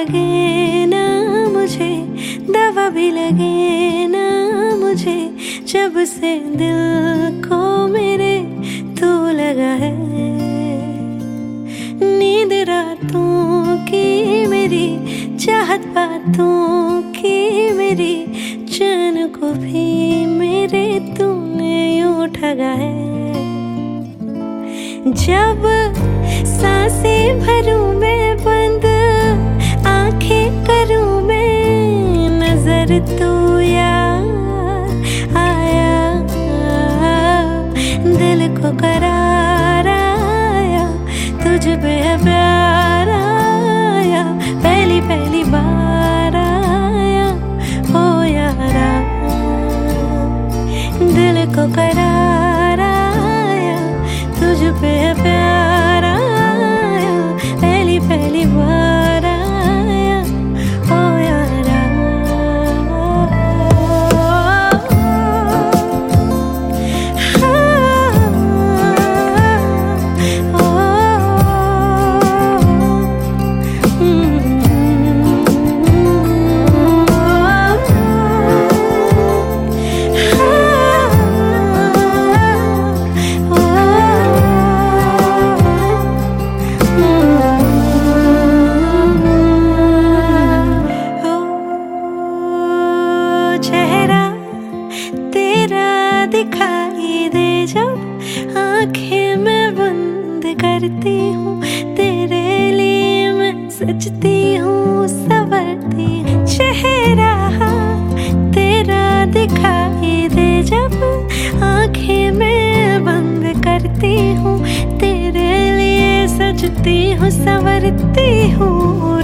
लगे ना मुझे, दवा भी लगे ना मुझे, जब से दिल को मेरे तू लगा है। नींद रातों की मेरी, चाहत बातों की मेरी, चैन को भी मेरे तूने यूं ठगा है। जब सांसें भरूं मैं बंद, आंखें करूं मैं, नजर तू यार आया, दिल को करार आया, तुझ पे प्यार आया, पहली पहली बार आया हो यारा। दिल को करार आया, तुझ पे प्यार आया, पहली पहली बार आया हो यारा। चेहरा तेरा दिखाई दे जब आंखें मैं बंद करती हूँ, तेरे लिए मैं सजती हूँ, संवरती हूँ। चेहरा तेरा दिखाई दे जब आंखें मैं बंद करती हूँ, तेरे लिए सजती हूँ, संवरती हूँ।